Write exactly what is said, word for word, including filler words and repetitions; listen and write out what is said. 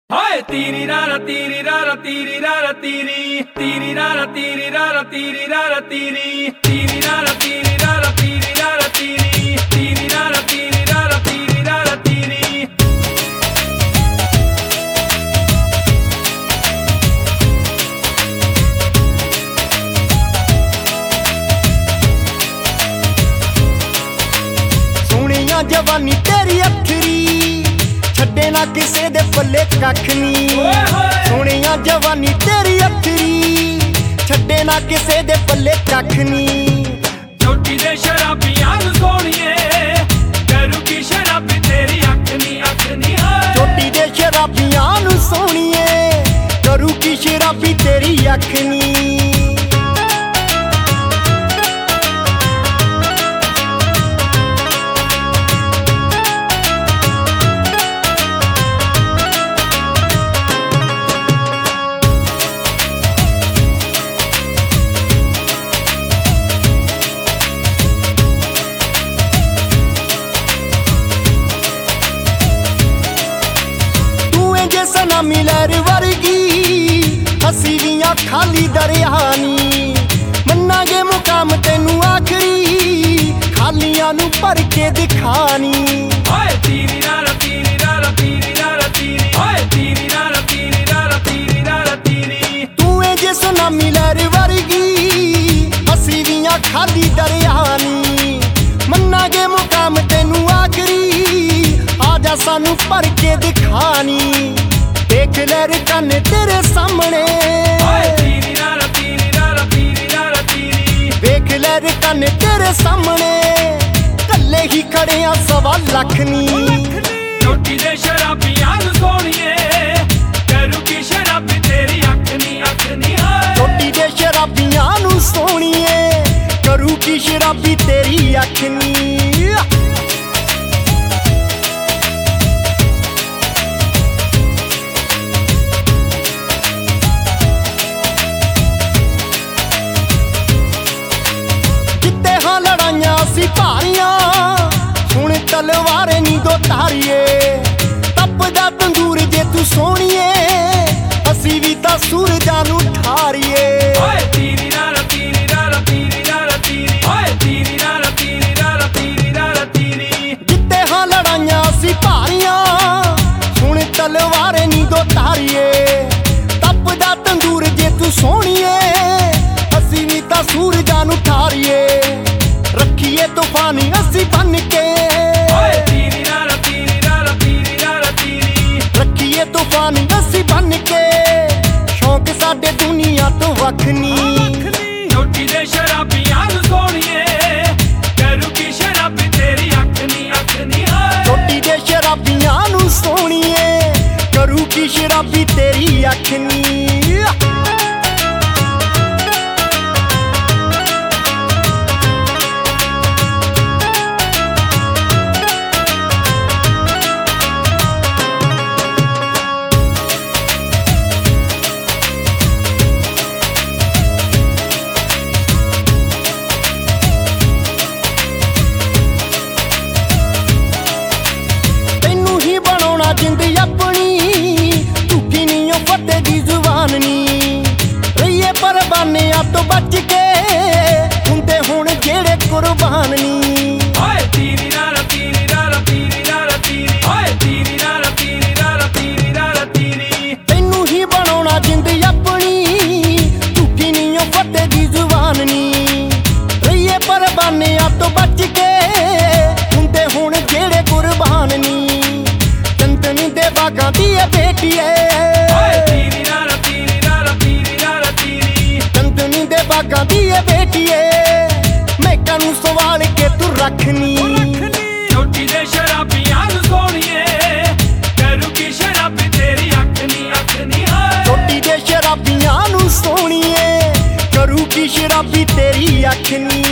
हाय तीरी रारा तीरी रारा तीरी रारा तीरी तीरी रारा तीरी रारा तीरी रारा तीरी तीरी रारा तीरी रारा तीरी रारा तीरी तीरी रारा तीरी रारा तीरी रारा तीरी सोहणिया जवानी तेरी अखरी छड्डे ना किसे दे पल्ले कख नी। सोहणिया जवानी तेरी अखरी छड्डे ना किसे दे पल्ले कख नी। चोटी दे शराबियां नू सोहणिए करू की शराबी तेरी अख नी अख नी। चोटी दे शराबियां नू सोहणिए करू की शराबी तेरी अख नी। सना मिलर वर्गी हसीलियां खाली दरियानी मन्नागे मुकाम तेनू आखरी खालियां नू भर के दिखानी। हाय तीरी रारा तीरी रारा तीरी रारा तीरी हाय तीरी रारा तीरी रारा तीरी रारा तीरी तू ए जे सना मिलर वर्गी हसीलियां खाली दरियानी मन्नागे मुकाम तेनू आखरी आजा सानू भर के दिखानी। देख ले रकन तेरे सामने तीरी रारा तीरी रारा तीरी रारा तीरी देख ले रकन तेरे सामने कल्ले ही खड़े आ सवा लख नी। चोटी दे शराबियां नू सोहणिए करू की शराबी तेरी अख नी अख नी। चोटी दे शराबियां नू सोहणिए करू की शराबी तेरी अख नी। सिपाहियां सुन तलवारें नी दो तारिए तपदा तंदूर जे तू सोहणिए असी भी तां सूरजां नू ठारिए। हाय तीरी रारा तीरी रारा तीरी रारा तीरी हाय तीरी रारा तीरी रारा तीरी रारा तीरी जित्ते हां लड़ाइयां सिपाहियां सुन तलवारें नी दो तारिए तपदा तंदूर जे तू सोहणिए असी भी तां सूरजां नू ठारिए। रखिए तूफानी असी बन के तीरी रारा तीरी रारा तीरी रारा तीरी रखिए तूफानी असी बन के शौक साडे दुनिया तो वख नी। चोटी दे शराबियां नू सोहणिए करू की शराबी तेरी अख नी अख नी। चोटी दे शराबियां नू सोहणिए करू की शराबी तेरी अख नी। जिंद अपनी झूठी नी फटे दी जुबान नी रहिए परवाने तो बच के हुंदे हुण जेड़े कुर्बान नी। हाय तीरी रारा तीरी रारा तीरी रारा तीरी हाय तीरी रारा तीरी रारा तीरी रारा तीरी तैनू ही बनाउणा जिंद अपनी झूठी नी फटे दी जुबान नी रहिए परवाने तो बच के हुंदे हुण जेड़े कुर्बान नी। बागां दी बेटी है तीरी रारा तीरी रारा तीरी रारा तीरी चंदनी दे बागां दी बेटी है मैं कानू सवाल के तू रखनी। चोटी दे शराबियां नू सोहणिए करू की शराबी तेरी अख नी अख नी। चोटी दे शराबियां नू सोहणिए करू की शराबी तेरी अख नी।